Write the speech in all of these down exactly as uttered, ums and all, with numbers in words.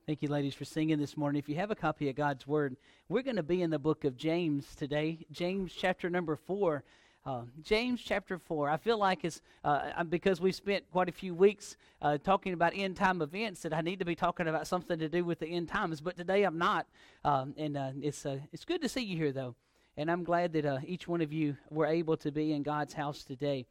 Thank you, ladies, for singing this morning. If you have a copy of God's Word, we're going to be in the book of James today, James chapter number four. Uh, James chapter four. I feel like it's uh, because we spent quite a few weeks uh, talking about end time events that I need to be talking about something to do with the end times. But today I'm not, um, and uh, it's uh, it's good to see you here though, and I'm glad that uh, each one of you were able to be in God's house today.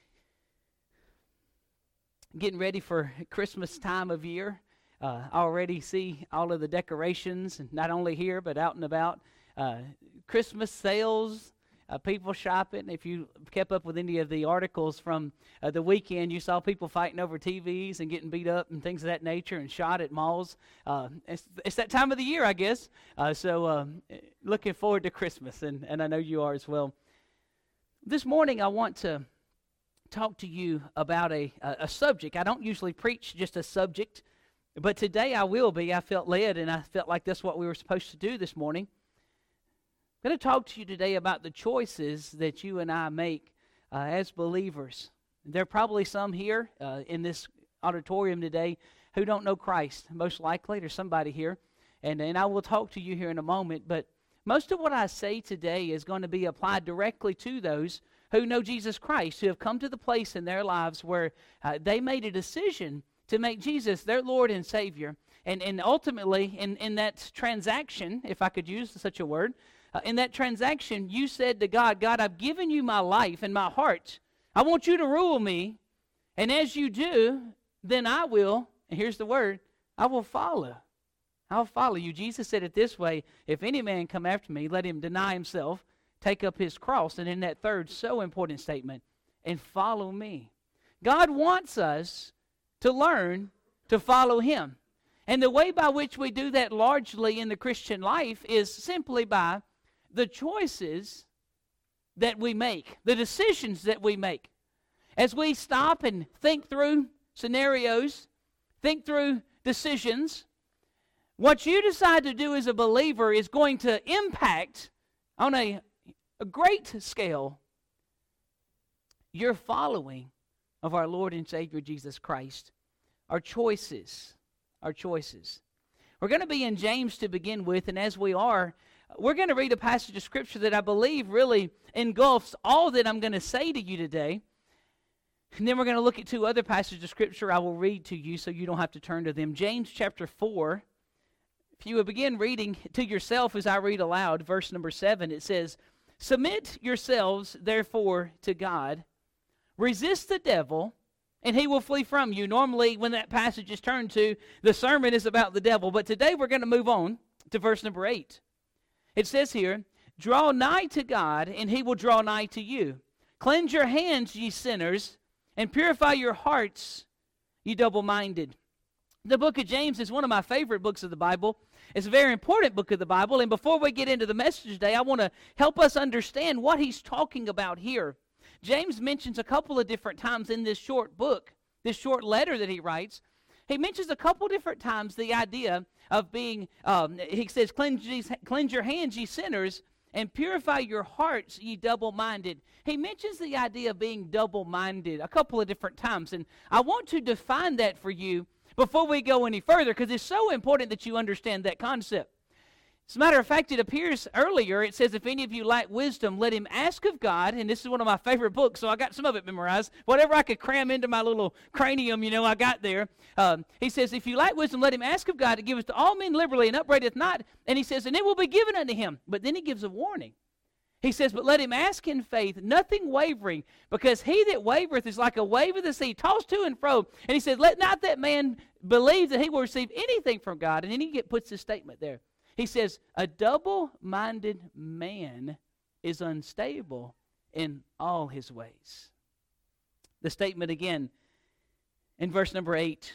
Getting ready for Christmas time of year. Uh, I already see all of the decorations, not only here but out and about. Uh, Christmas sales. Uh, people shopping. If you kept up with any of the articles from uh, the weekend, you saw people fighting over T Vs and getting beat up and things of that nature and shot at malls. Uh, it's, it's that time of the year, I guess. Uh, so um, looking forward to Christmas, and, and I know you are as well. This morning I want to talk to you about a, a, a subject. I don't usually preach just a subject, but today I will be. I felt led, and I felt like that's what we were supposed to do this morning. I'm going to talk to you today about the choices that you and I make uh, as believers. There are probably some here uh, in this auditorium today who don't know Christ. Most likely, there's somebody here, and, and I will talk to you here in a moment. But most of what I say today is going to be applied directly to those who know Jesus Christ, who have come to the place in their lives where uh, they made a decision to make Jesus their Lord and Savior. And, and ultimately, in, in that transaction, if I could use such a word, Uh, in that transaction, you said to God, God, I've given you my life and my heart. I want you to rule me. And as you do, then I will, and here's the word, I will follow. I'll follow you. Jesus said it this way, if any man come after me, let him deny himself, take up his cross. And in that third so important statement, and follow me. God wants us to learn to follow him. And the way by which we do that largely in the Christian life is simply by the choices that we make, the decisions that we make. As we stop and think through scenarios, think through decisions, what you decide to do as a believer is going to impact on a, a great scale your following of our Lord and Savior Jesus Christ. Our choices, our choices. We're going to be in James to begin with, and as we are, we're going to read a passage of Scripture that I believe really engulfs all that I'm going to say to you today. And then we're going to look at two other passages of Scripture I will read to you so you don't have to turn to them. James chapter four. If you would begin reading to yourself as I read aloud, verse number seven, it says, Submit yourselves, therefore, to God. Resist the devil, and he will flee from you. Normally, when that passage is turned to, the sermon is about the devil. But today we're going to move on to verse number eight. It says here, Draw nigh to God, and he will draw nigh to you. Cleanse your hands, ye sinners, and purify your hearts, ye double-minded. The book of James is one of my favorite books of the Bible. It's a very important book of the Bible. And before we get into the message today, I want to help us understand what he's talking about here. James mentions a couple of different times in this short book, this short letter that he writes, he mentions a couple different times the idea of being, um, he says, cleanse, ye, cleanse your hands, ye sinners, and purify your hearts, ye double-minded. He mentions the idea of being double-minded a couple of different times, and I want to define that for you before we go any further, because it's so important that you understand that concept. As a matter of fact, it appears earlier, it says, if any of you lack wisdom, let him ask of God, and this is one of my favorite books, so I got some of it memorized. Whatever I could cram into my little cranium, you know, I got there. Um, he says, if you lack wisdom, let him ask of God to give us to all men liberally and upbraideth not. And he says, and it will be given unto him. But then he gives a warning. He says, but let him ask in faith, nothing wavering, because he that wavereth is like a wave of the sea, tossed to and fro. And he says, let not that man believe that he will receive anything from God. And then he get, puts this statement there. He says, a double-minded man is unstable in all his ways. The statement again in verse number eight,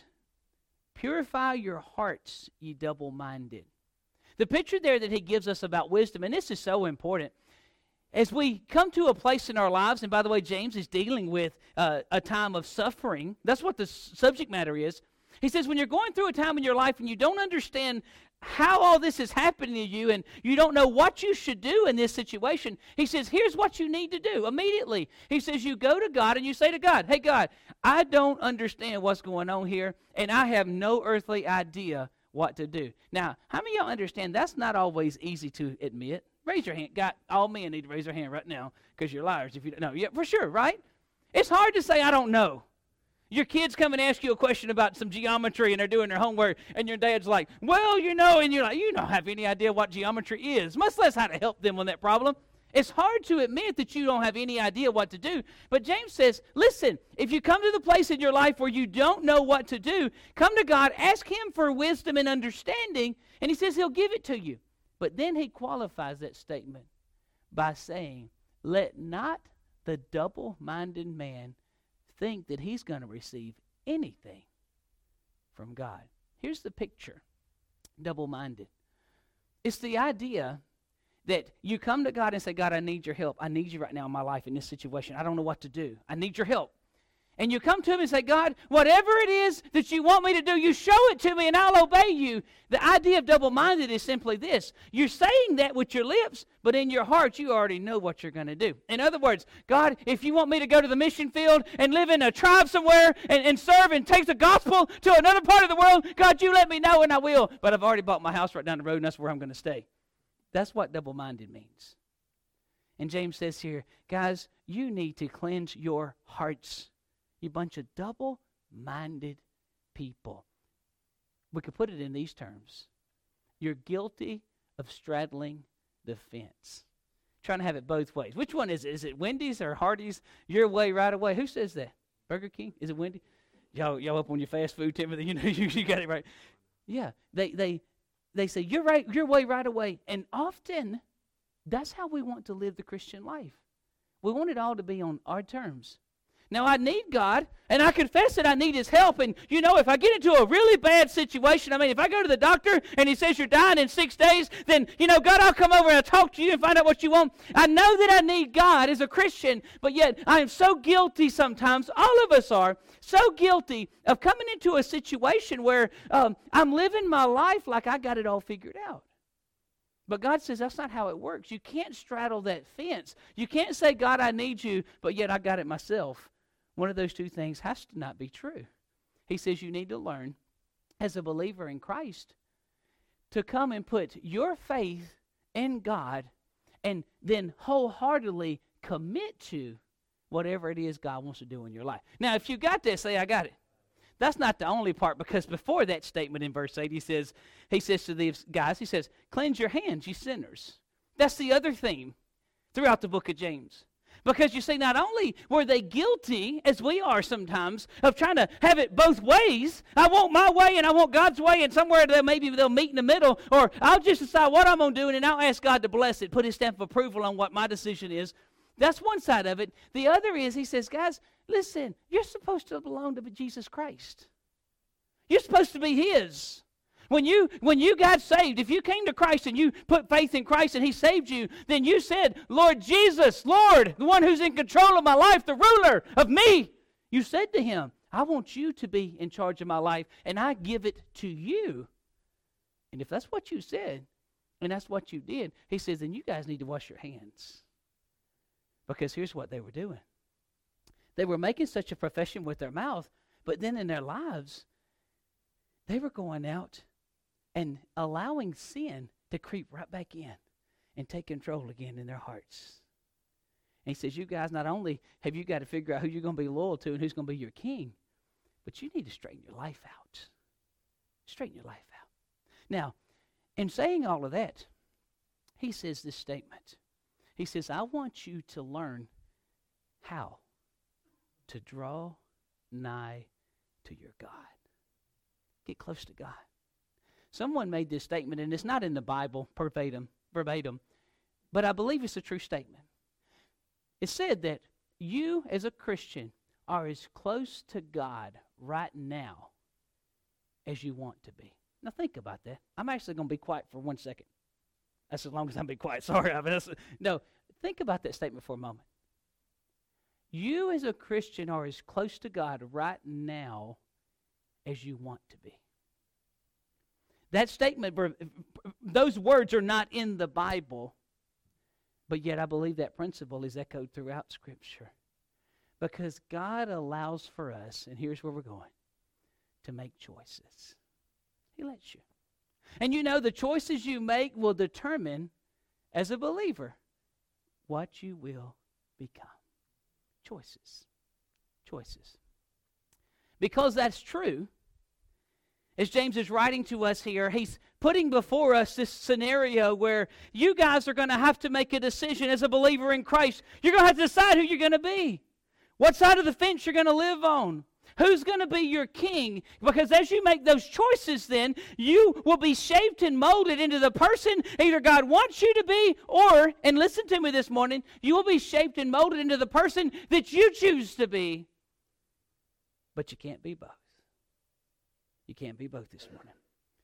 purify your hearts, ye double-minded. The picture there that he gives us about wisdom, and this is so important, as we come to a place in our lives, and by the way, James is dealing with uh, a time of suffering. That's what the subject matter is. He says when you're going through a time in your life and you don't understand how all this is happening to you and you don't know what you should do in this situation, he says, here's what you need to do immediately. He says you go to God and you say to God, hey God, I don't understand what's going on here and I have no earthly idea what to do. Now, how many of y'all understand that's not always easy to admit? Raise your hand. God, all men need to raise their hand right now because you're liars if you don't know. Yeah, for sure, right? It's hard to say, I don't know. Your kids come and ask you a question about some geometry and they're doing their homework and your dad's like, well, you know, and you're like, you don't have any idea what geometry is, much less how to help them on that problem. It's hard to admit that you don't have any idea what to do. But James says, listen, if you come to the place in your life where you don't know what to do, come to God, ask Him for wisdom and understanding, and He says He'll give it to you. But then He qualifies that statement by saying, let not the double-minded man think that he's going to receive anything from God. Here's the picture, double-minded. It's the idea that you come to God and say, God, I need your help. I need you right now in my life in this situation. I don't know what to do. I need your help. And you come to Him and say, God, whatever it is that you want me to do, you show it to me and I'll obey you. The idea of double-minded is simply this. You're saying that with your lips, but in your heart you already know what you're going to do. In other words, God, if you want me to go to the mission field and live in a tribe somewhere and, and serve and take the gospel to another part of the world, God, you let me know and I will. But I've already bought my house right down the road and that's where I'm going to stay. That's what double-minded means. And James says here, guys, you need to cleanse your hearts. You bunch of double-minded people. We could put it in these terms. You're guilty of straddling the fence. Trying to have it both ways. Which one is it? Is it Wendy's or Hardee's? Your way, right away. Who says that? Burger King? Is it Wendy's? Y'all, y'all up on your fast food, Timothy? You know, you, you got it right. Yeah, they they they say you're right, your way, right away. And often, that's how we want to live the Christian life. We want it all to be on our terms. Now, I need God, and I confess that I need His help. And, you know, if I get into a really bad situation, I mean, if I go to the doctor and he says you're dying in six days, then, you know, God, I'll come over and I'll talk to you and find out what you want. I know that I need God as a Christian, but yet I am so guilty sometimes, all of us are, so guilty of coming into a situation where um, I'm living my life like I got it all figured out. But God says that's not how it works. You can't straddle that fence. You can't say, God, I need you, but yet I got it myself. One of those two things has to not be true. He says you need to learn, as a believer in Christ, to come and put your faith in God and then wholeheartedly commit to whatever it is God wants to do in your life. Now, if you got this, say, I got it. That's not the only part, because before that statement in verse eight, he says, he says to these guys, he says, cleanse your hands, you sinners. That's the other theme throughout the book of James. Because you see, not only were they guilty, as we are sometimes, of trying to have it both ways. I want my way and I want God's way, and somewhere they'll, maybe they'll meet in the middle, or I'll just decide what I'm going to do and I'll ask God to bless it, put His stamp of approval on what my decision is. That's one side of it. The other is, he says, guys, listen, you're supposed to belong to Jesus Christ. You're supposed to be His. When you when you got saved, if you came to Christ and you put faith in Christ and He saved you, then you said, Lord Jesus, Lord, the one who's in control of my life, the ruler of me. You said to Him, I want you to be in charge of my life, and I give it to you. And if that's what you said, and that's what you did, He says, then you guys need to wash your hands. Because here's what they were doing. They were making such a profession with their mouth, but then in their lives, they were going out and allowing sin to creep right back in and take control again in their hearts. And he says, you guys, not only have you got to figure out who you're going to be loyal to and who's going to be your king, but you need to straighten your life out. Straighten your life out. Now, in saying all of that, he says this statement. He says, I want you to learn how to draw nigh to your God. Get close to God. Someone made this statement, and it's not in the Bible verbatim, verbatim, but I believe it's a true statement. It said that you as a Christian are as close to God right now as you want to be. Now think about that. I'm actually going to be quiet for one second. That's as long as I'm be quiet. Sorry. I mean, that's, no, think about that statement for a moment. You as a Christian are as close to God right now as you want to be. That statement, those words are not in the Bible, but yet I believe that principle is echoed throughout Scripture. Because God allows for us, and here's where we're going, to make choices. He lets you. And you know, the choices you make will determine, as a believer, what you will become. Choices. Choices. Because that's true, as James is writing to us here, he's putting before us this scenario where you guys are going to have to make a decision as a believer in Christ. You're going to have to decide who you're going to be. What side of the fence you're going to live on. Who's going to be your king? Because as you make those choices then, you will be shaped and molded into the person either God wants you to be or, and listen to me this morning, you will be shaped and molded into the person that you choose to be. But you can't be both. You can't be both this morning.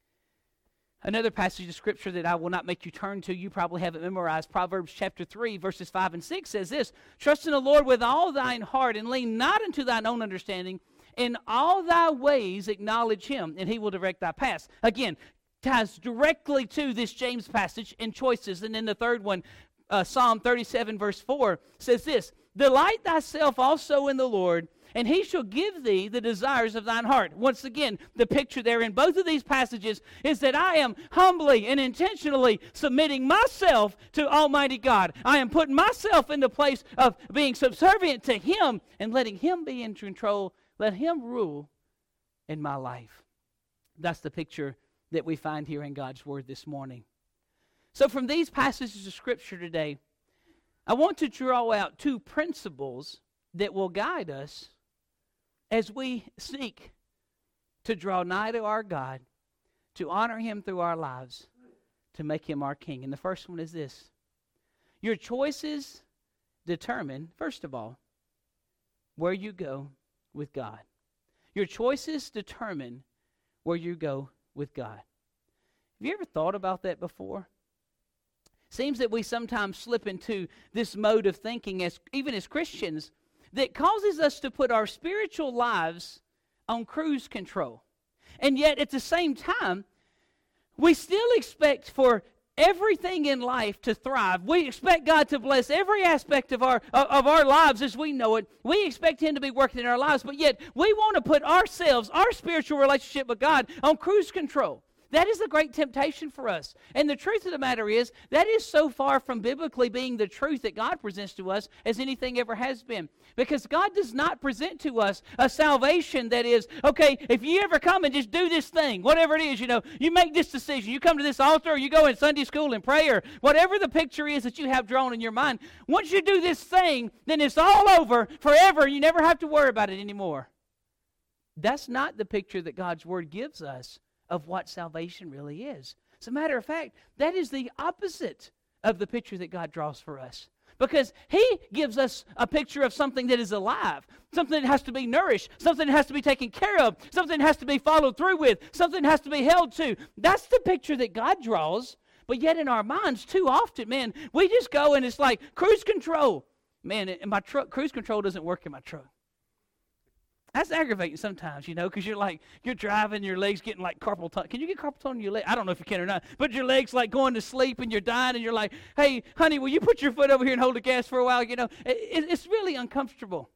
Another passage of Scripture that I will not make you turn to, you probably have it memorized, Proverbs chapter three, verses five and six says this, trust in the Lord with all thine heart and lean not unto thine own understanding. In all thy ways acknowledge him, and he will direct thy paths. Again, ties directly to this James passage in choices. And then the third one, uh, Psalm thirty-seven, verse four, says this, delight thyself also in the Lord, and he shall give thee the desires of thine heart. Once again, the picture there in both of these passages is that I am humbly and intentionally submitting myself to Almighty God. I am putting myself in the place of being subservient to him and letting him be in control. Let him rule in my life. That's the picture that we find here in God's Word this morning. So from these passages of Scripture today, I want to draw out two principles that will guide us as we seek to draw nigh to our God, to honor him through our lives, to make him our king. And the first one is this. Your choices determine, first of all, where you go with God. Your choices determine where you go with God. Have you ever thought about that before? Seems that we sometimes slip into this mode of thinking, as even as Christians, that causes us to put our spiritual lives on cruise control. And yet, at the same time, we still expect for everything in life to thrive. We expect God to bless every aspect of our of our lives as we know it. We expect him to be working in our lives, but yet we want to put ourselves, our spiritual relationship with God, on cruise control. That is a great temptation for us. And the truth of the matter is, that is so far from biblically being the truth that God presents to us as anything ever has been. Because God does not present to us a salvation that is, okay, if you ever come and just do this thing, whatever it is, you know, you make this decision, you come to this altar, or you go in Sunday school and pray, or whatever the picture is that you have drawn in your mind, once you do this thing, then it's all over forever, and you never have to worry about it anymore. That's not the picture that God's Word gives us of what salvation really is. As a matter of fact, that is the opposite of the picture that God draws for us. Because he gives us a picture of something that is alive, something that has to be nourished, something that has to be taken care of, something that has to be followed through with, something that has to be held to. That's the picture that God draws. But yet in our minds, too often, man, we just go and it's like cruise control. Man, in my truck, cruise control doesn't work in my truck. That's aggravating sometimes, you know, because you're like, you're driving, your legs getting like carpal tunnel. Can you get carpal tunnel in your leg? I don't know if you can or not, but your leg's like going to sleep and you're dying and you're like, hey, honey, will you put your foot over here and hold the gas for a while? You know, it, it, it's really uncomfortable.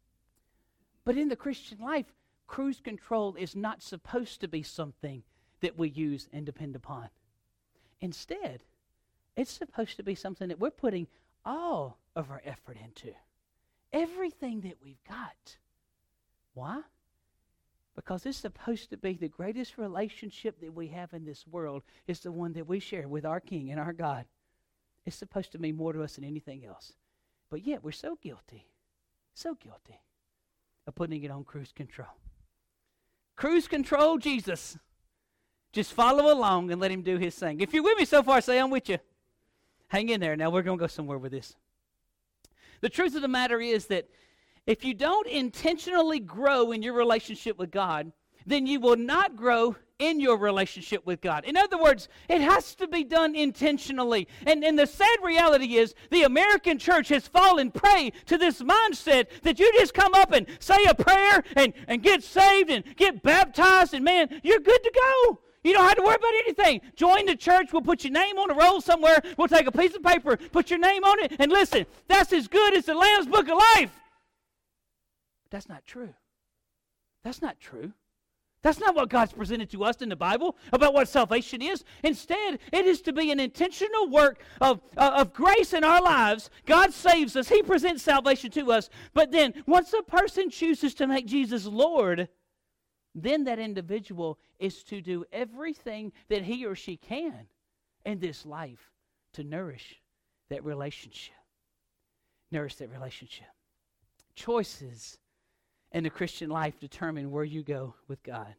But in the Christian life, cruise control is not supposed to be something that we use and depend upon. Instead, it's supposed to be something that we're putting all of our effort into. Everything that we've got. Why? Because it's supposed to be the greatest relationship that we have in this world is the one that we share with our King and our God. It's supposed to mean more to us than anything else. But yet we're so guilty, so guilty of putting it on cruise control. Cruise control Jesus. Just follow along and let him do his thing. If you're with me so far, say I'm with you. Hang in there. Now we're going to go somewhere with this. The truth of the matter is that if you don't intentionally grow in your relationship with God, then you will not grow in your relationship with God. In other words, it has to be done intentionally. And, and the sad reality is the American church has fallen prey to this mindset that you just come up and say a prayer and, and get saved and get baptized and man, you're good to go. You don't have to worry about anything. Join the church. We'll put your name on a roll somewhere. We'll take a piece of paper, put your name on it, and listen, that's as good as the Lamb's Book of Life. That's not true. That's not true. That's not what God's presented to us in the Bible about what salvation is. Instead, it is to be an intentional work of, uh, of grace in our lives. God saves us. He presents salvation to us. But then, once a person chooses to make Jesus Lord, then that individual is to do everything that he or she can in this life to nourish that relationship. Nourish that relationship. Choices in the Christian life determine where you go with God.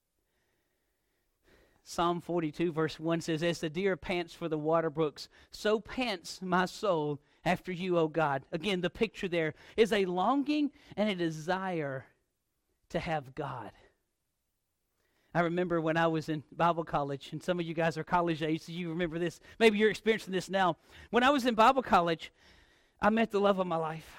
Psalm forty-two verse one says, as the deer pants for the water brooks, so pants my soul after you, O God. Again, the picture there is a longing and a desire to have God. I remember when I was in Bible college, and some of you guys are college age, so you remember this. Maybe you're experiencing this now. When I was in Bible college, I met the love of my life.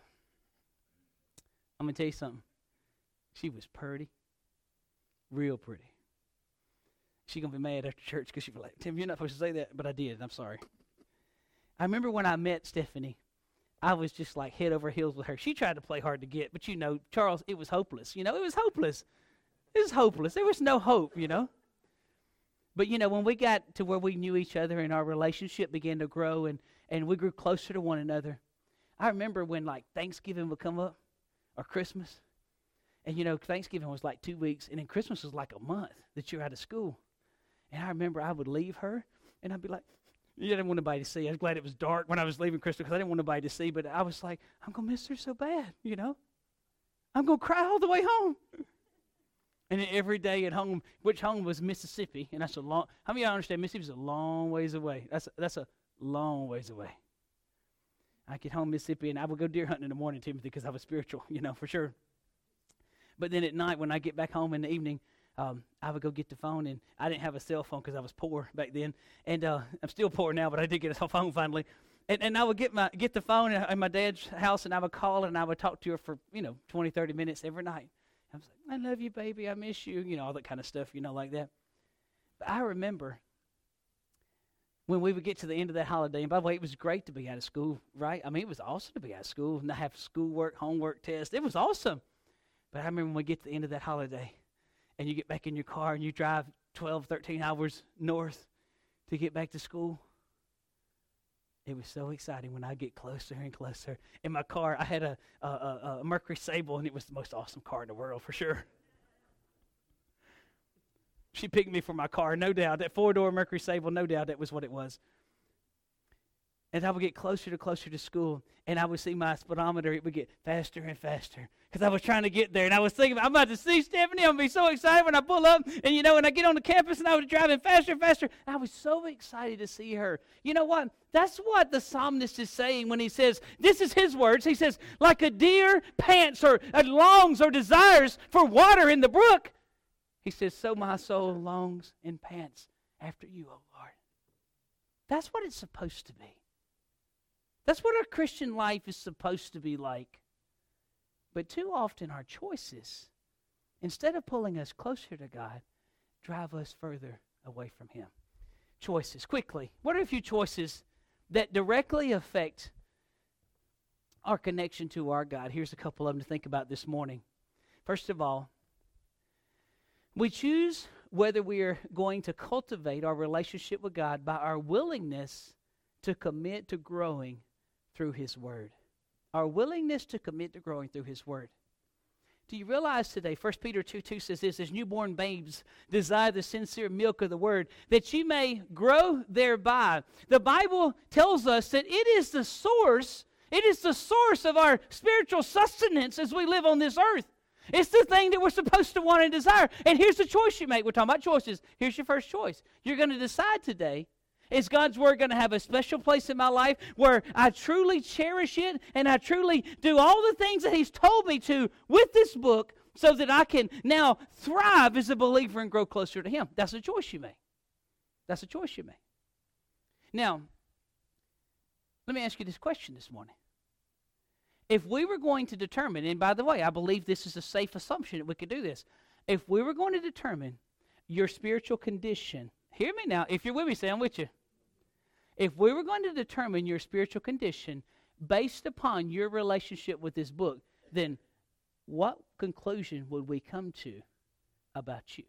I'm going to tell you something. She was pretty, real pretty. She's going to be mad after church because she'll be like, Tim, you're not supposed to say that, but I did. I'm sorry. I remember when I met Stephanie, I was just like head over heels with her. She tried to play hard to get, but you know, Charles, it was hopeless. You know, it was hopeless. It was hopeless. There was no hope, you know. But, you know, when we got to where we knew each other and our relationship began to grow and, and we grew closer to one another, I remember when, like, Thanksgiving would come up or Christmas. And, you know, Thanksgiving was like two weeks, and then Christmas was like a month that you're out of school. And I remember I would leave her, and I'd be like, you didn't want anybody to see. I was glad it was dark when I was leaving Christmas because I didn't want anybody to see. But I was like, I'm going to miss her so bad, you know. I'm going to cry all the way home. And then every day at home, which home was Mississippi, and that's a long, how many of y'all understand Mississippi's a long ways away? That's a, that's a long ways away. I get home Mississippi, and I would go deer hunting in the morning, Timothy, because I was spiritual, you know, for sure. But then at night, when I get back home in the evening, um, I would go get the phone, and I didn't have a cell phone because I was poor back then. And uh, I'm still poor now, but I did get a phone finally. And, and I would get my get the phone in, in my dad's house, and I would call, and I would talk to her for, you know, twenty, thirty minutes every night. I was like, I love you, baby. I miss you. You know, all that kind of stuff, you know, like that. But I remember when we would get to the end of that holiday, and by the way, it was great to be out of school, right? I mean, it was awesome to be out of school and not have schoolwork, homework, tests. It was awesome. But I remember when we get to the end of that holiday, and you get back in your car, and you drive twelve, thirteen hours north to get back to school. It was so exciting when I get closer and closer. In my car, I had a, a, a, a Mercury Sable, and it was the most awesome car in the world, for sure. She picked me for my car, no doubt. That four-door Mercury Sable, no doubt that was what it was. And I would get closer to closer to school, and I would see my speedometer. It would get faster and faster because I was trying to get there. And I was thinking, I'm about to see Stephanie. I'm going to be so excited when I pull up. And, you know, when I get on the campus, and I was driving faster and faster. I was so excited to see her. You know what? That's what the psalmist is saying when he says, this is his words. He says, like a deer pants or uh, longs or desires for water in the brook. He says, so my soul longs and pants after you, O Lord. That's what it's supposed to be. That's what our Christian life is supposed to be like. But too often our choices, instead of pulling us closer to God, drive us further away from Him. Choices, quickly. What are a few choices that directly affect our connection to our God? Here's a couple of them to think about this morning. First of all, we choose whether we are going to cultivate our relationship with God by our willingness to commit to growing through His Word. Our willingness to commit to growing through His Word. Do you realize today, First Peter two two says this, as newborn babes desire the sincere milk of the Word, that you may grow thereby. The Bible tells us that it is the source, it is the source of our spiritual sustenance as we live on this earth. It's the thing that we're supposed to want and desire. And here's the choice you make. We're talking about choices. Here's your first choice. You're going to decide today, is God's Word going to have a special place in my life where I truly cherish it and I truly do all the things that He's told me to with this book so that I can now thrive as a believer and grow closer to Him? That's a choice you make. That's a choice you make. Now, let me ask you this question this morning. If we were going to determine, and by the way, I believe this is a safe assumption that we could do this. If we were going to determine your spiritual condition, hear me now. If you're with me, say I'm with you. If we were going to determine your spiritual condition based upon your relationship with this book, then what conclusion would we come to about you?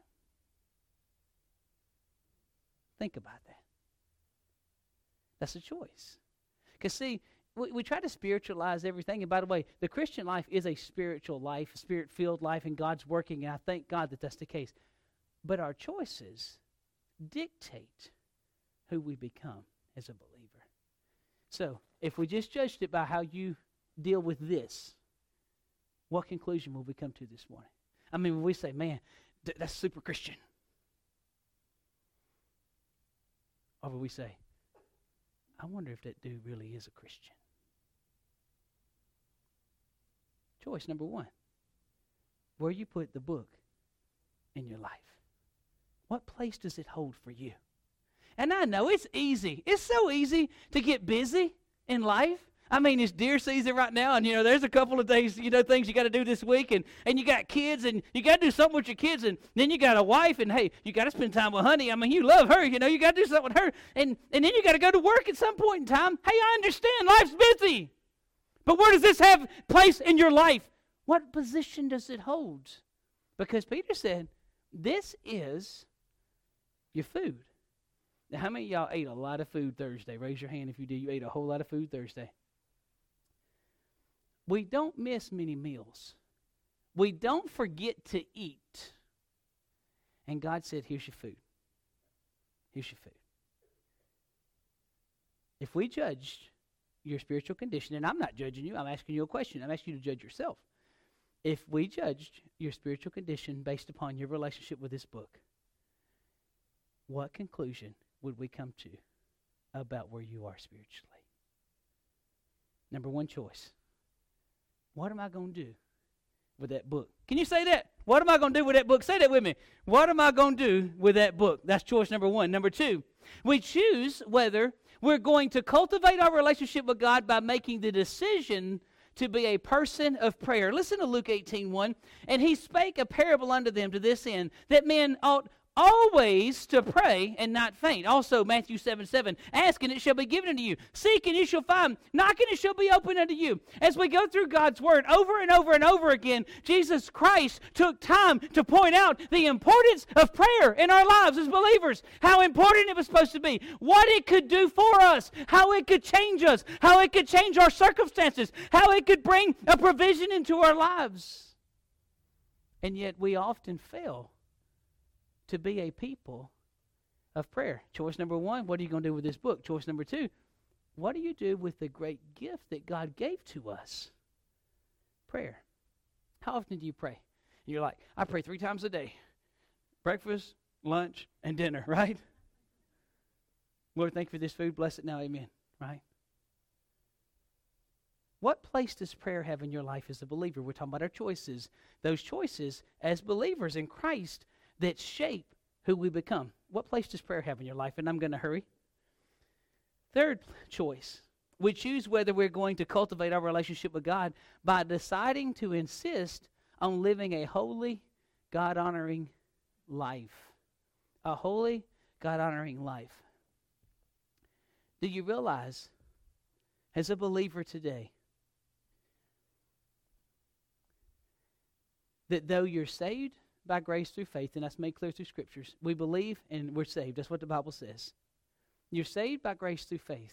Think about that. That's a choice. Because, see, we, we try to spiritualize everything. And by the way, the Christian life is a spiritual life, a spirit-filled life, and God's working, and I thank God that that's the case. But our choices dictate who we become as a believer. So, if we just judged it by how you deal with this, what conclusion will we come to this morning? I mean, when we say, man, th- that's super Christian. Or will we say, I wonder if that dude really is a Christian? Choice number one. Where you put the book in your life. What place does it hold for you? And I know it's easy. It's so easy to get busy in life. I mean, it's deer season right now, and, you know, there's a couple of days, you know, things you got to do this week, and, and you got kids, and you got to do something with your kids, and then you got a wife, and, hey, you got to spend time with honey. I mean, you love her, you know, you got to do something with her, and, and then you got to go to work at some point in time. Hey, I understand, life's busy. But where does this have place in your life? What position does it hold? Because Peter said, this is your food. Now, how many of y'all ate a lot of food Thursday? Raise your hand if you did. You ate a whole lot of food Thursday. We don't miss many meals. We don't forget to eat. And God said, here's your food. Here's your food. If we judged your spiritual condition, and I'm not judging you, I'm asking you a question. I'm asking you to judge yourself. If we judged your spiritual condition based upon your relationship with this book, what conclusion would we come to about where you are spiritually? Number one choice. What am I going to do with that book? Can you say that? What am I going to do with that book? Say that with me. What am I going to do with that book? That's choice number one. Number two, we choose whether we're going to cultivate our relationship with God by making the decision to be a person of prayer. Listen to Luke eighteen one. And he spake a parable unto them to this end, that men ought always to pray and not faint. Also, Matthew seven seven, ask and it shall be given unto you. Seek and you shall find. Knock and it shall be opened unto you. As we go through God's word over and over and over again, Jesus Christ took time to point out the importance of prayer in our lives as believers. How important it was supposed to be. What it could do for us. How it could change us. How it could change our circumstances. How it could bring a provision into our lives. And yet we often fail to be a people of prayer. Choice number one, what are you going to do with this book? Choice number two, what do you do with the great gift that God gave to us? Prayer. How often do you pray? And you're like, I pray three times a day. Breakfast, lunch, and dinner, right? Lord, thank you for this food. Bless it now, amen, right? What place does prayer have in your life as a believer? We're talking about our choices. Those choices as believers in Christ that shape who we become. What place does prayer have in your life? And I'm going to hurry. Third choice. We choose whether we're going to cultivate our relationship with God by deciding to insist on living a holy, God-honoring life. A holy, God-honoring life. Do you realize, as a believer today, that though you're saved by grace through faith, and that's made clear through Scriptures. We believe and we're saved. That's what the Bible says. You're saved by grace through faith.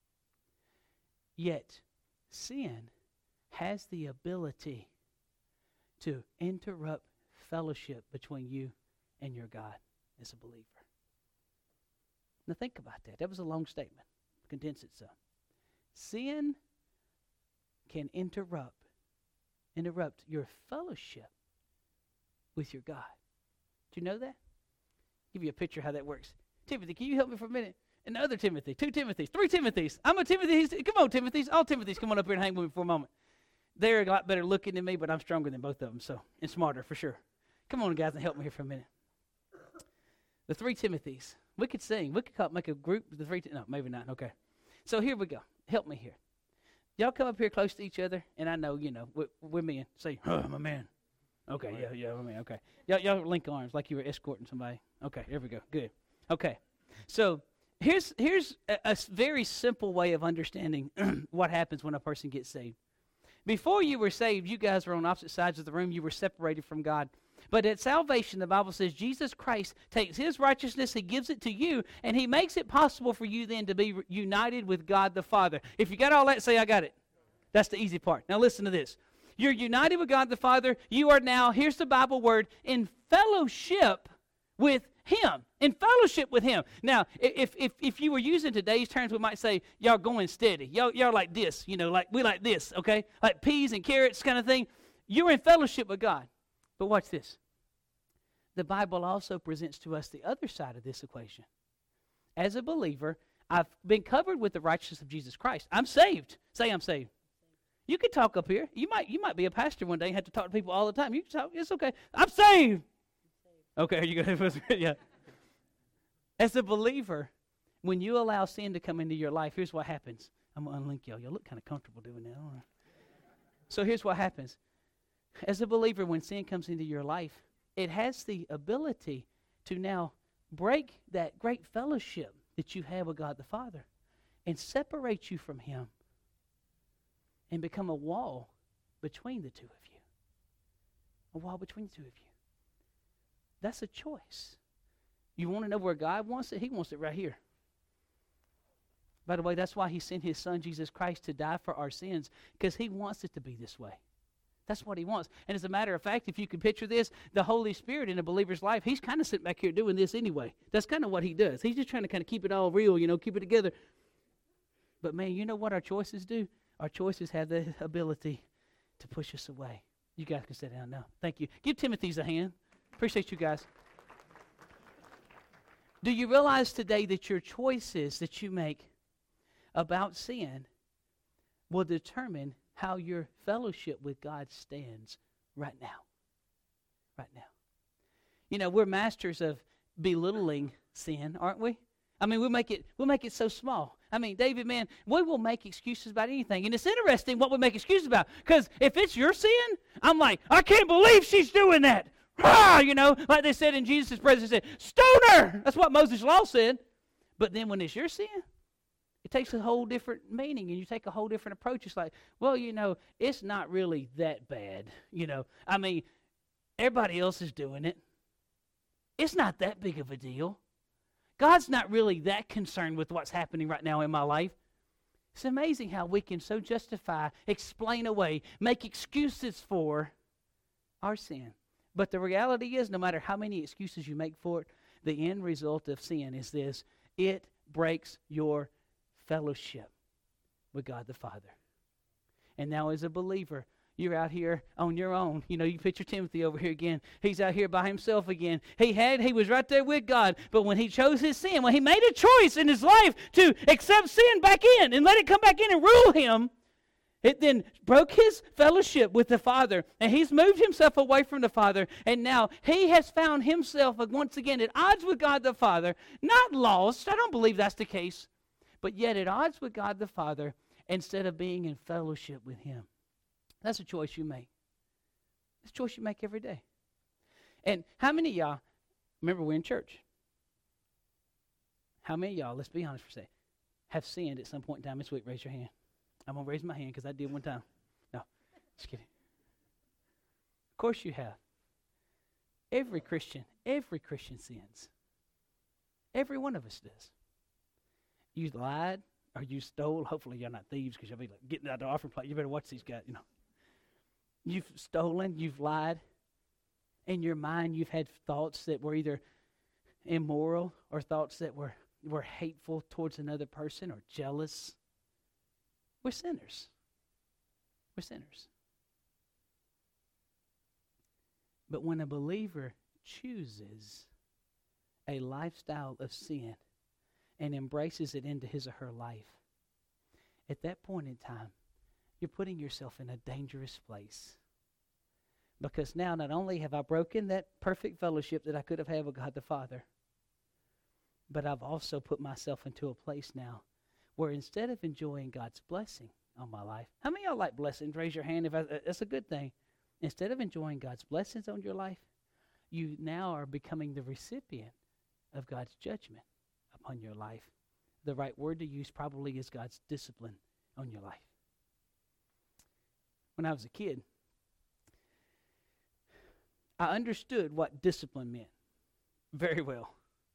Yet, sin has the ability to interrupt fellowship between you and your God as a believer. Now think about that. That was a long statement. Condense it some. Sin can interrupt, interrupt your fellowship with your God. Do you know that? Give you a picture of how that works. Timothy, can you help me for a minute? And the other Timothy, two Timothys, three Timothys. I'm a Timothy. Come on, Timothys. All Timothys, come on up here and hang with me for a moment. They're a lot better looking than me, but I'm stronger than both of them, so, and smarter for sure. Come on, guys, and help me here for a minute. The three Timothys. We could sing. We could call, make a group. The three. No, maybe not. Okay. So here we go. Help me here. Y'all come up here close to each other, and I know, you know, we're, we're men. Say, oh, I'm a man. Okay, yeah, yeah, I'm a man. Okay. Y'all, y'all link arms like you were escorting somebody. Okay, here we go. Good. Okay. So here's here's a, a very simple way of understanding what happens when a person gets saved. Before you were saved, you guys were on opposite sides of the room. You were separated from God. But at salvation, the Bible says Jesus Christ takes his righteousness, he gives it to you, and he makes it possible for you then to be re- united with God the Father. If you got all that, say, I got it. That's the easy part. Now listen to this. You're united with God the Father. You are now, here's the Bible word, in fellowship with him. In fellowship with him. Now, if if if you were using today's terms, we might say, y'all going steady. Y'all, y'all like this, you know, like we like this, okay? Like peas and carrots kind of thing. You're in fellowship with God. But watch this. The Bible also presents to us the other side of this equation. As a believer, I've been covered with the righteousness of Jesus Christ. I'm saved. Say I'm saved. You could talk up here. You might you might be a pastor one day and have to talk to people all the time. You can talk. It's okay. I'm saved. Okay, are you good? Yeah. As a believer, when you allow sin to come into your life, here's what happens. I'm going to unlink y'all. Y'all look kind of comfortable doing that. So here's what happens. As a believer, when sin comes into your life, it has the ability to now break that great fellowship that you have with God the Father and separate you from him and become a wall between the two of you. A wall between the two of you. That's a choice. You want to know where God wants it? He wants it right here. By the way, that's why he sent his son, Jesus Christ, to die for our sins, because he wants it to be this way. That's what he wants. And as a matter of fact, if you can picture this, the Holy Spirit in a believer's life, he's kind of sitting back here doing this anyway. That's kind of what he does. He's just trying to kind of keep it all real, you know, keep it together. But man, you know what our choices do? Our choices have the ability to push us away. You guys can sit down now. Thank you. Give Timothy's a hand. Appreciate you guys. Do you realize today that your choices that you make about sin will determine how your fellowship with God stands right now? Right now. You know, we're masters of belittling sin, aren't we? I mean, we'll make it we'll make it so small. I mean, David, man, we will make excuses about anything. And it's interesting what we make excuses about. Because if it's your sin, I'm like, I can't believe she's doing that. Ah, you know, like they said in Jesus' presence, said, stone her. That's what Moses' law said. But then when it's your sin, it takes a whole different meaning, and you take a whole different approach. It's like, well, you know, it's not really that bad. You know, I mean, everybody else is doing it. It's not that big of a deal. God's not really that concerned with what's happening right now in my life. It's amazing how we can so justify, explain away, make excuses for our sin. But the reality is, no matter how many excuses you make for it, the end result of sin is this: it breaks your fellowship with God the Father. And now as a believer, you're out here on your own. You know, you picture Timothy over here again. He's out here by himself again. He had, he was right there with God. But when he chose his sin, when he made a choice in his life to accept sin back in and let it come back in and rule him, it then broke his fellowship with the Father, and he's moved himself away from the Father, and now he has found himself once again at odds with God the Father, not lost. I don't believe that's the case, but yet at odds with God the Father instead of being in fellowship with him. That's a choice you make. It's a choice you make every day. And how many of y'all, remember we're in church, how many of y'all, let's be honest for a second, have sinned at some point in time this week? Raise your hand. I'm going to raise my hand because I did one time. No, just kidding. Of course you have. Every Christian, every Christian sins. Every one of us does. You lied or you stole. Hopefully you're not thieves because you'll be like getting out the offering plate. You better watch these guys, you know. You've stolen, you've lied. In your mind you've had thoughts that were either immoral or thoughts that were, were hateful towards another person or jealous. We're sinners. We're sinners. But when a believer chooses a lifestyle of sin and embraces it into his or her life, at that point in time, you're putting yourself in a dangerous place. Because now not only have I broken that perfect fellowship that I could have had with God the Father, but I've also put myself into a place now where instead of enjoying God's blessing on my life, how many of y'all like blessings? Raise your hand if I, that's a good thing. Instead of enjoying God's blessings on your life, you now are becoming the recipient of God's judgment upon your life. The right word to use probably is God's discipline on your life. When I was a kid, I understood what discipline meant very well.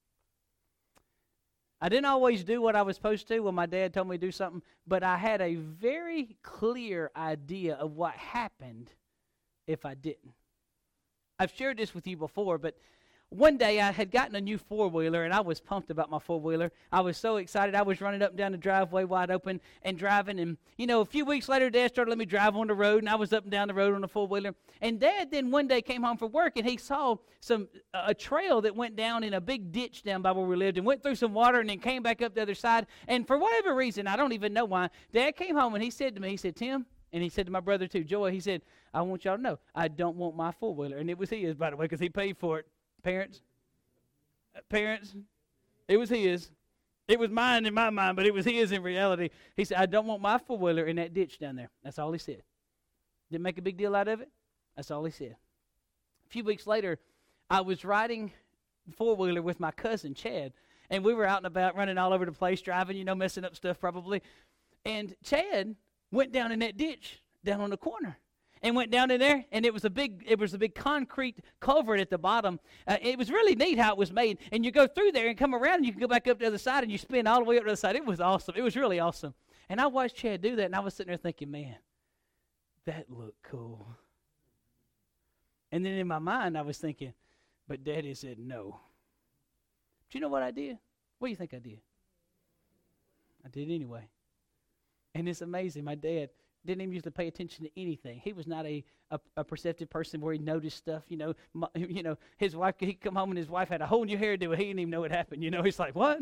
I didn't always do what I was supposed to when my dad told me to do something, but I had a very clear idea of what happened if I didn't. I've shared this with you before, but one day I had gotten a new four-wheeler, and I was pumped about my four-wheeler. I was so excited. I was running up and down the driveway wide open and driving. And, you know, a few weeks later, Dad started letting me drive on the road, and I was up and down the road on the four-wheeler. And Dad then one day came home from work, and he saw some a trail that went down in a big ditch down by where we lived and went through some water and then came back up the other side. And for whatever reason, I don't even know why, Dad came home, and he said to me, he said, Tim, and he said to my brother too, Joy, he said, I want y'all to know, I don't want my four-wheeler. And it was his, by the way, because he paid for it. Parents, parents, it was his. It was mine in my mind, but it was his in reality. He said, I don't want my four-wheeler in that ditch down there. That's all he said. Didn't make a big deal out of it. That's all he said. A few weeks later, I was riding four-wheeler with my cousin, Chad, and we were out and about running all over the place, driving, you know, messing up stuff probably. And Chad went down in that ditch down on the corner. And went down in there, and it was a big, it was a big concrete culvert at the bottom. Uh, it was really neat how it was made. And you go through there and come around, and you can go back up to the other side, and you spin all the way up to the other side. It was awesome. It was really awesome. And I watched Chad do that, and I was sitting there thinking, man, that looked cool. And then in my mind, I was thinking, but Daddy said no. But you know what I did? What do you think I did? I did anyway. And it's amazing. My dad didn't even usually pay attention to anything. He was not a, a, a perceptive person where he noticed stuff. You know, my, you know, his wife, he'd come home and his wife had a whole new hairdo, and he didn't even know what happened. You know, he's like, what?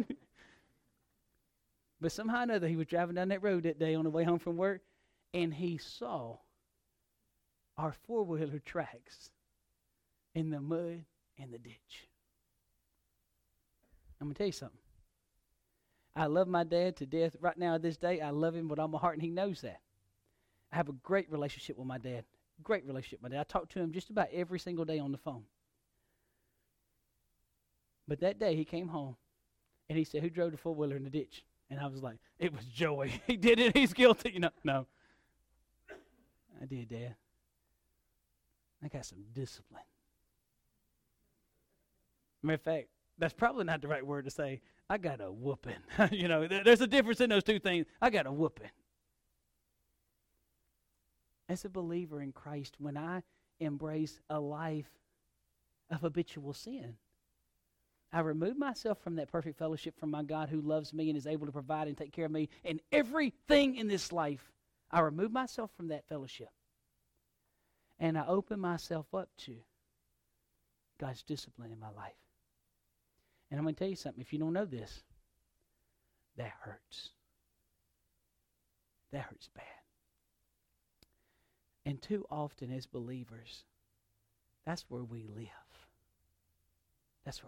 But somehow or another, he was driving down that road that day on the way home from work, and he saw our four-wheeler tracks in the mud and the ditch. I'm going to tell you something. I love my dad to death. Right now, at this day, I love him with all my heart, and he knows that. I have a great relationship with my dad. Great relationship with my dad. I talk to him just about every single day on the phone. But that day he came home and he said, who drove the four-wheeler in the ditch? And I was like, it was Joey. He did it. He's guilty. You know, no. I did, Dad. I got some discipline. Matter of fact, that's probably not the right word to say. I got a whooping. You know, there's a difference in those two things. I got a whooping. As a believer in Christ, when I embrace a life of habitual sin, I remove myself from that perfect fellowship from my God who loves me and is able to provide and take care of me in everything in this life. I remove myself from that fellowship. And I open myself up to God's discipline in my life. And I'm going to tell you something. If you don't know this, that hurts. That hurts bad. And too often as believers, that's where we live. That's where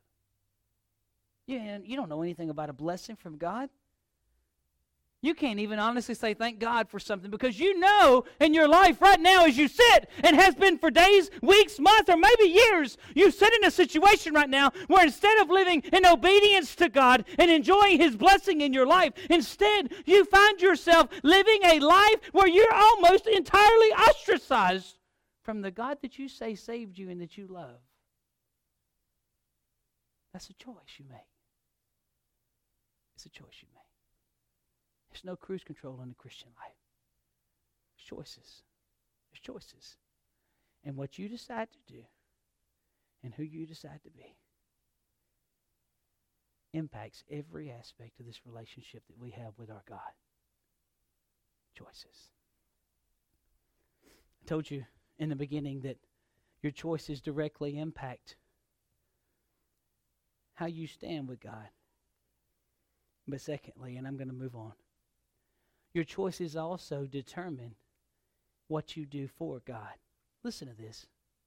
we live. Yeah, and you don't know anything about a blessing from God. You can't even honestly say thank God for something because you know in your life right now as you sit and has been for days, weeks, months, or maybe years, you sit in a situation right now where instead of living in obedience to God and enjoying His blessing in your life, instead you find yourself living a life where you're almost entirely ostracized from the God that you say saved you and that you love. That's a choice you make. It's a choice you make. There's no cruise control in the Christian life. There's choices. There's choices. And what you decide to do and who you decide to be impacts every aspect of this relationship that we have with our God. Choices. I told you in the beginning that your choices directly impact how you stand with God. But secondly, and I'm going to move on, your choices also determine what you do for God. Listen to this.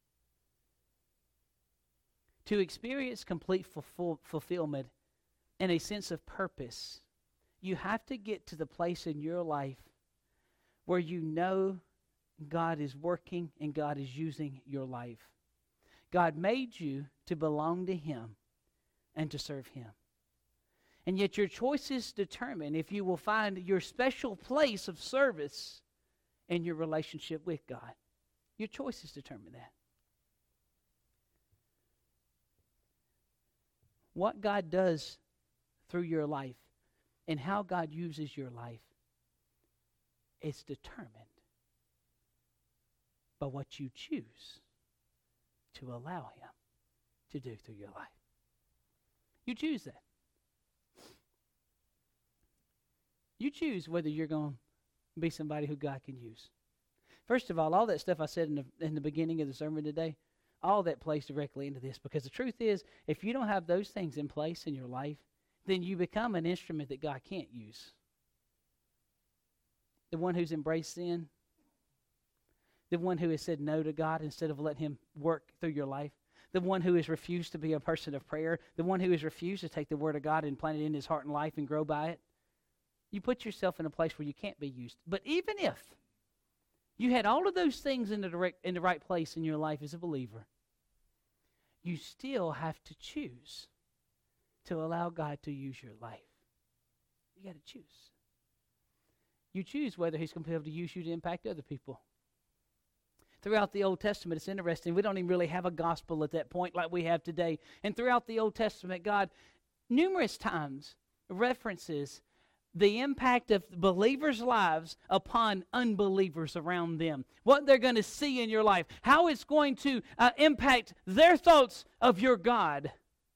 To experience complete fulfill, fulfillment and a sense of purpose, you have to get to the place in your life where you know God is working and God is using your life. God made you to belong to Him and to serve Him. And yet your choices determine if you will find your special place of service in your relationship with God. Your choices determine that. what God does through your life and how God uses your life is determined by what you choose to allow Him to do through your life. You choose that. You choose whether you're going to be somebody who God can use. First of all, all that stuff I said in the, in the beginning of the sermon today, all that plays directly into this, because the truth is, if you don't have those things in place in your life, then you become an instrument that God can't use. The one who's embraced sin, the one who has said no to God instead of letting Him work through your life, the one who has refused to be a person of prayer, the one who has refused to take the Word of God and plant it in his heart and life and grow by it, you put yourself in a place where you can't be used. But even if you had all of those things in the direct, in the right place in your life as a believer, you still have to choose to allow God to use your life. You got to choose. You choose whether He's going to be able to use you to impact other people. Throughout the Old Testament, it's interesting. We don't even really have a gospel at that point like we have today. And throughout the Old Testament, God numerous times references the impact of believers' lives upon unbelievers around them. What they're going to see in your life. How it's going to uh, impact their thoughts of your God.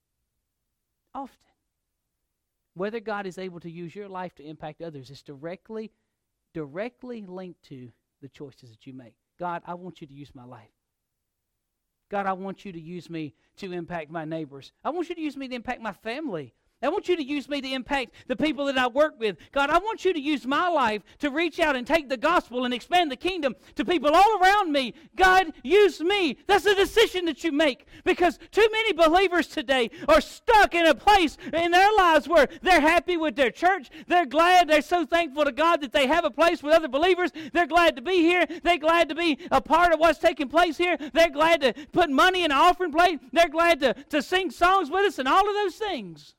Often. Whether God is able to use your life to impact others is directly, directly linked to the choices that you make. God, I want you to use my life. God, I want you to use me to impact my neighbors. I want you to use me to impact my family. I want you to use me to impact the people that I work with. God, I want you to use my life to reach out and take the gospel and expand the kingdom to people all around me. God, use me. That's a decision that you make, because too many believers today are stuck in a place in their lives where they're happy with their church. They're glad. They're so thankful to God that they have a place with other believers. They're glad to be here. They're glad to be a part of what's taking place here. They're glad to put money in the offering plate. They're glad to, to sing songs with us and all of those things.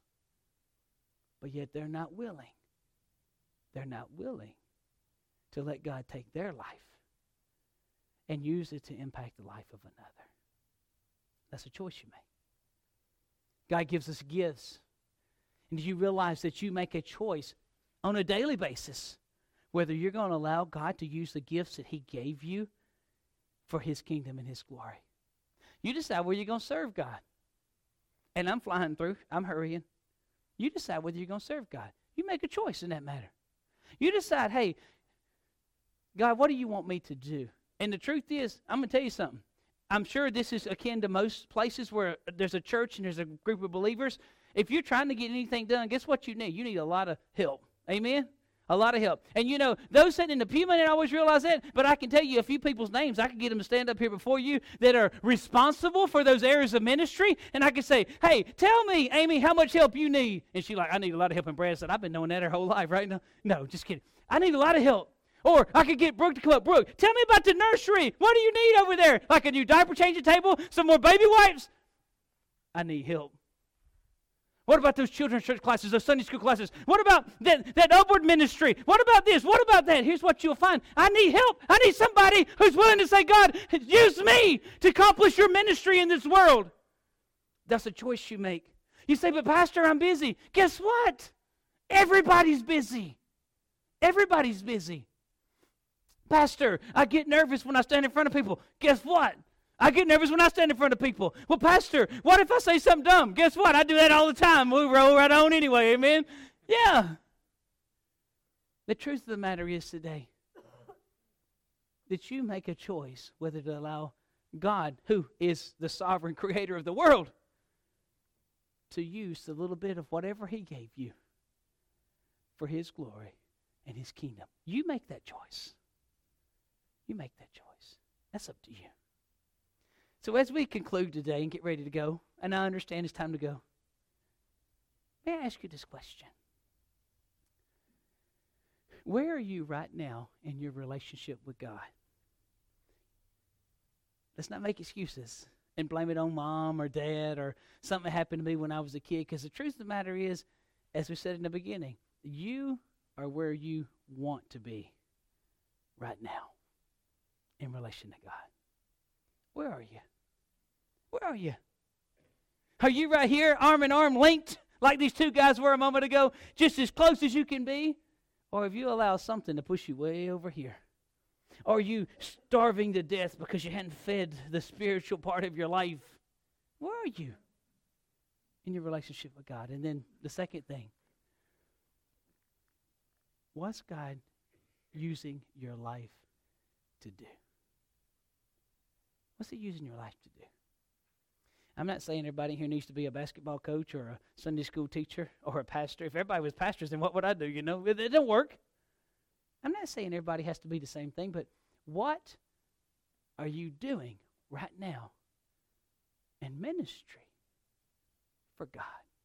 But yet they're not willing. They're not willing to let God take their life and use it to impact the life of another. That's a choice you make. God gives us gifts. And do you realize that you make a choice on a daily basis whether you're going to allow God to use the gifts that He gave you for His kingdom and His glory? You decide where you're going to serve God. And I'm flying through. I'm hurrying. You decide whether you're going to serve God. You make a choice in that matter. You decide, hey, God, what do you want me to do? And the truth is, I'm going to tell you something. I'm sure this is akin to most places where there's a church and there's a group of believers. If you're trying to get anything done, guess what you need? You need a lot of help. Amen? A lot of help. And you know, those sitting in the pew may not always realize that, but I can tell you a few people's names. I can get them to stand up here before you that are responsible for those areas of ministry. And I can say, hey, tell me, Amy, how much help you need. And she's like, I need a lot of help. And Brad said, I've been knowing that her whole life, right? No, no, just kidding. I need a lot of help. Or I could get Brooke to come up. Brooke, tell me about the nursery. What do you need over there? Like a new diaper changing table? Some more baby wipes? I need help. What about those children's church classes, those Sunday school classes? What about that, that upward ministry? What about this? What about that? Here's what you'll find. I need help. I need somebody who's willing to say, God, use me to accomplish your ministry in this world. That's a choice you make. You say, but Pastor, I'm busy. Guess what? Everybody's busy. Everybody's busy. Pastor, I get nervous when I stand in front of people. Guess what? I get nervous when I stand in front of people. Well, Pastor, what if I say something dumb? Guess what? I do that all the time. We roll right on anyway, amen? Yeah. The truth of the matter is today that you make a choice whether to allow God, who is the sovereign creator of the world, to use the little bit of whatever He gave you for His glory and His kingdom. You make that choice. You make that choice. That's up to you. So as we conclude today and get ready to go, and I understand it's time to go, may I ask you this question? Where are you right now in your relationship with God? Let's not make excuses and blame it on mom or dad or something happened to me when I was a kid, because the truth of the matter is, as we said in the beginning, you are where you want to be right now in relation to God. Where are you? Where are you? Are you right here, arm in arm, linked, like these two guys were a moment ago, just as close as you can be? Or have you allowed something to push you way over here? Or are you starving to death because you hadn't fed the spiritual part of your life? Where are you in your relationship with God? And then the second thing, what's God using your life to do? What's He using your life to do? I'm not saying everybody here needs to be a basketball coach or a Sunday school teacher or a pastor. If everybody was pastors, then what would I do? You know, it, it don't work. I'm not saying everybody has to be the same thing, but what are you doing right now in ministry for God?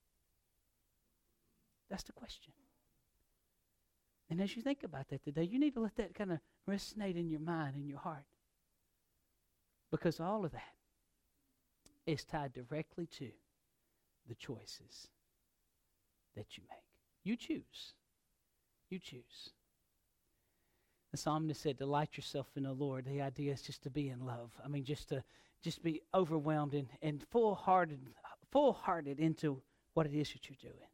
That's the question. And as you think about that today, you need to let that kind of resonate in your mind and your heart. Because all of that is tied directly to the choices that you make. You choose. You choose. The psalmist said, delight yourself in the Lord. The idea is just to be in love. I mean, just to just be overwhelmed and, and full-hearted, full-hearted into what it is that you're doing.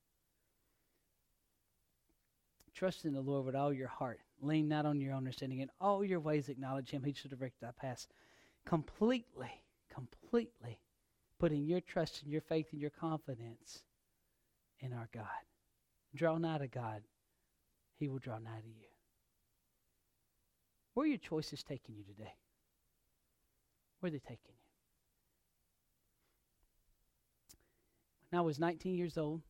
Trust in the Lord with all your heart. Lean not on your own understanding. In all your ways acknowledge Him. He shall direct thy paths. Completely, completely putting your trust and your faith and your confidence in our God. Draw nigh to God. He will draw nigh to you. Where are your choices taking you today? Where are they taking you? When I was nineteen years old,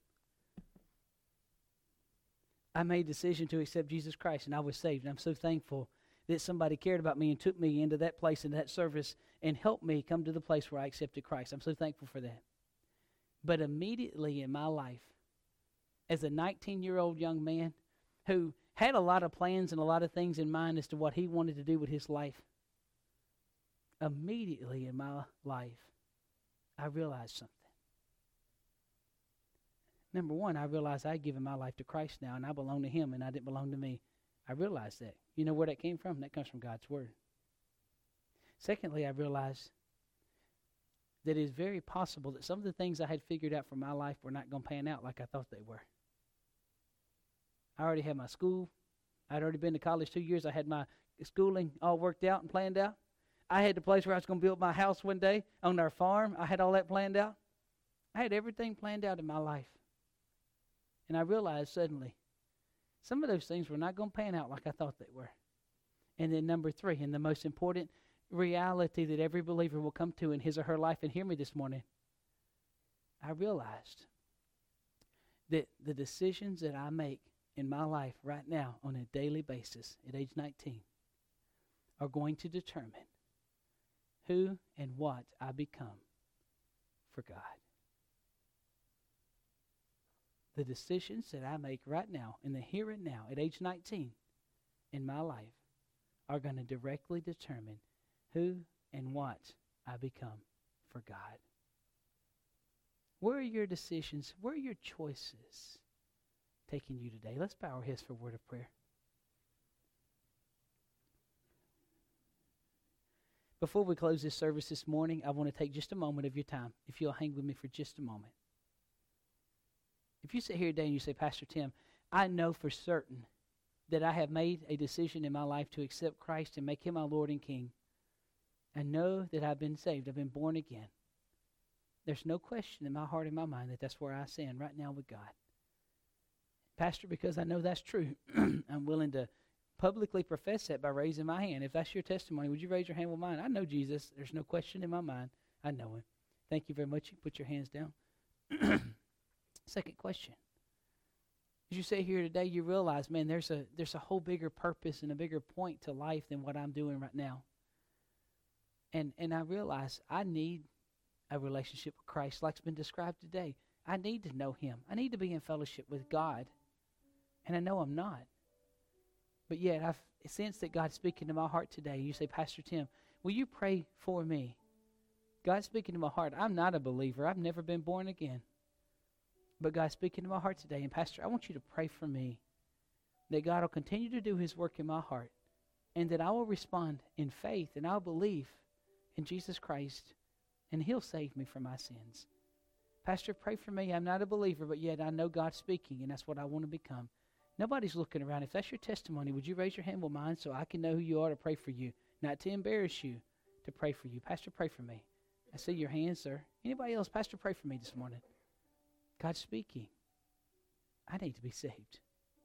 I made a decision to accept Jesus Christ, and I was saved. And I'm so thankful that somebody cared about me and took me into that place and that service and helped me come to the place where I accepted Christ. I'm so thankful for that. But immediately in my life, as a nineteen-year-old young man who had a lot of plans and a lot of things in mind as to what he wanted to do with his life, immediately in my life, I realized something. Number one, I realized I'd given my life to Christ now, and I belong to Him, and I didn't belong to me. I realized that. You know where that came from? That comes from God's Word. Secondly, I realized that it is very possible that some of the things I had figured out for my life were not going to pan out like I thought they were. I already had my school. I'd already been to college two years. I had my schooling all worked out and planned out. I had the place where I was going to build my house one day on our farm. I had all that planned out. I had everything planned out in my life. And I realized suddenly, some of those things were not going to pan out like I thought they were. And then number three, and the most important reality that every believer will come to in his or her life, and hear me this morning, I realized that the decisions that I make in my life right now on a daily basis at age nineteen are going to determine who and what I become for God. The decisions that I make right now, in the here and now, at age nineteen in my life, are going to directly determine who and what I become for God. Where are your decisions? Where are your choices taking you today? Let's bow our heads for a word of prayer. Before we close this service this morning, I want to take just a moment of your time, if you'll hang with me for just a moment. If you sit here today and you say, Pastor Tim, I know for certain that I have made a decision in my life to accept Christ and make Him my Lord and King, and know that I've been saved, I've been born again. There's no question in my heart and my mind that that's where I stand right now with God. Pastor, because I know that's true, I'm willing to publicly profess that by raising my hand. If that's your testimony, would you raise your hand with mine? I know Jesus. There's no question in my mind. I know Him. Thank you very much. You can put your hands down. Second question. As you sit here today, you realize, man, there's a there's a whole bigger purpose and a bigger point to life than what I'm doing right now. And and I realize I need a relationship with Christ like's been described today. I need to know Him. I need to be in fellowship with God. And I know I'm not. But yet I've sensed that God's speaking to my heart today. You say, Pastor Tim, will you pray for me? God's speaking to my heart. I'm not a believer. I've never been born again. But God's speaking to my heart today. And Pastor, I want you to pray for me that God will continue to do His work in my heart, and that I will respond in faith, and I'll believe in Jesus Christ, and He'll save me from my sins. Pastor, pray for me. I'm not a believer, but yet I know God's speaking, and that's what I want to become. Nobody's looking around. If that's your testimony, would you raise your hand with mine so I can know who you are to pray for you? Not to embarrass you, to pray for you. Pastor, pray for me. I see your hand, sir. Anybody else? Pastor, pray for me this morning. God's speaking. I need to be saved.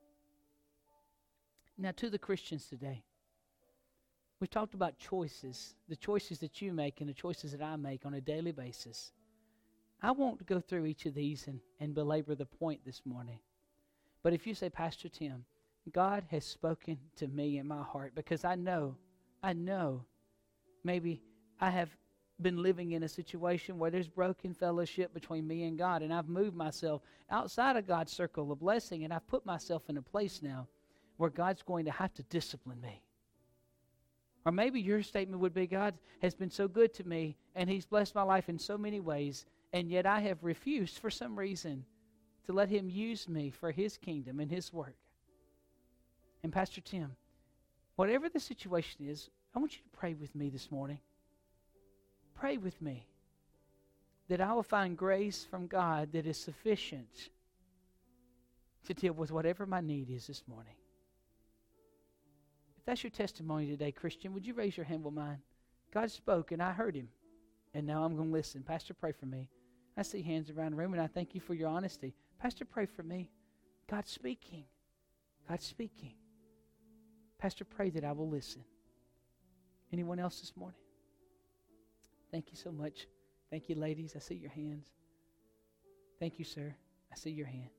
Now, to the Christians today, we've talked about choices, the choices that you make and the choices that I make on a daily basis. I won't go through each of these and, and belabor the point this morning. But if you say, Pastor Tim, God has spoken to me in my heart because I know, I know, maybe I have been living in a situation where there's broken fellowship between me and God, and I've moved myself outside of God's circle of blessing, and I've put myself in a place now where God's going to have to discipline me. Or maybe your statement would be, God has been so good to me, and He's blessed my life in so many ways, and yet I have refused for some reason to let Him use me for His kingdom and His work. And Pastor Tim, whatever the situation is, I want you to pray with me this morning. Pray with me that I will find grace from God that is sufficient to deal with whatever my need is this morning. If that's your testimony today, Christian, would you raise your hand with mine? God spoke and I heard Him, and now I'm going to listen. Pastor, pray for me. I see hands around the room, and I thank you for your honesty. Pastor, pray for me. God's speaking. God's speaking. Pastor, pray that I will listen. Anyone else this morning? Thank you so much. Thank you, ladies. I see your hands. Thank you, sir. I see your hand.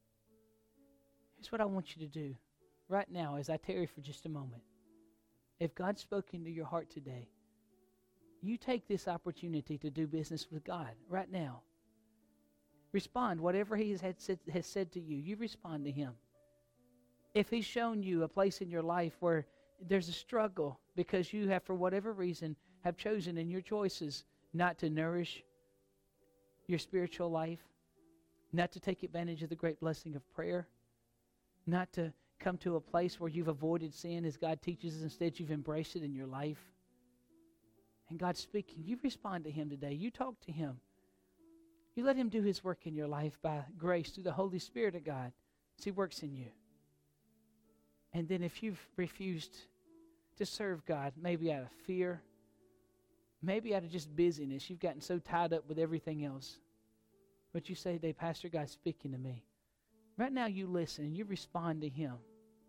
Here's what I want you to do right now as I tarry for just a moment. If God spoke into your heart today, you take this opportunity to do business with God right now. Respond. Whatever He has, had said, has said to you, you respond to Him. If He's shown you a place in your life where there's a struggle because you have, for whatever reason, have chosen in your choices not to nourish your spiritual life, not to take advantage of the great blessing of prayer, not to come to a place where you've avoided sin as God teaches us, instead you've embraced it in your life. And God's speaking. You respond to Him today. You talk to Him. You let Him do His work in your life by grace through the Holy Spirit of God as He works in you. And then if you've refused to serve God, maybe out of fear, maybe out of just busyness, you've gotten so tied up with everything else, but you say today, Pastor, God's speaking to me. Right now you listen and you respond to Him.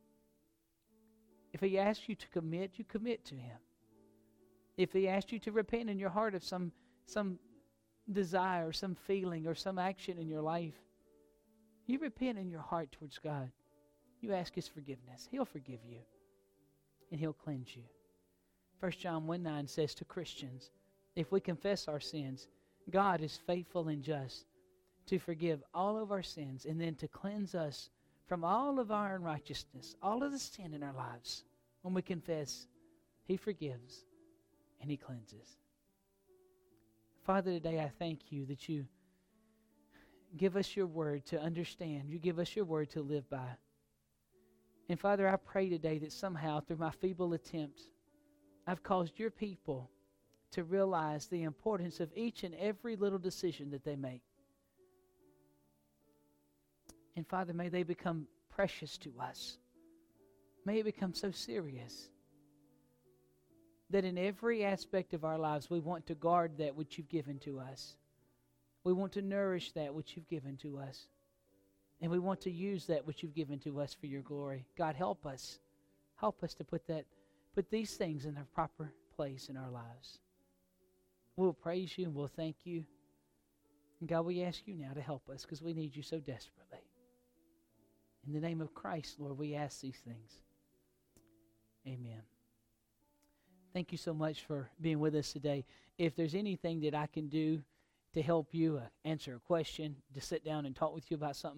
If He asks you to commit, you commit to Him. If He asks you to repent in your heart of some, some desire, some feeling, or some action in your life, you repent in your heart towards God. You ask His forgiveness. He'll forgive you, and He'll cleanse you. First John one nine says to Christians, if we confess our sins, God is faithful and just to forgive all of our sins and then to cleanse us from all of our unrighteousness, all of the sin in our lives. When we confess, He forgives and He cleanses. Father, today I thank You that You give us Your word to understand. You give us Your word to live by. And Father, I pray today that somehow through my feeble attempt, I've caused Your people to realize the importance of each and every little decision that they make. And Father, may they become precious to us. May it become so serious that in every aspect of our lives we want to guard that which You've given to us. We want to nourish that which You've given to us. And we want to use that which You've given to us for Your glory. God, help us. Help us to put that, put these things in their proper place in our lives. We'll praise You and we'll thank You. And God, we ask You now to help us because we need You so desperately. In the name of Christ, Lord, we ask these things. Amen. Thank you so much for being with us today. If there's anything that I can do to help you uh, answer a question, to sit down and talk with you about something,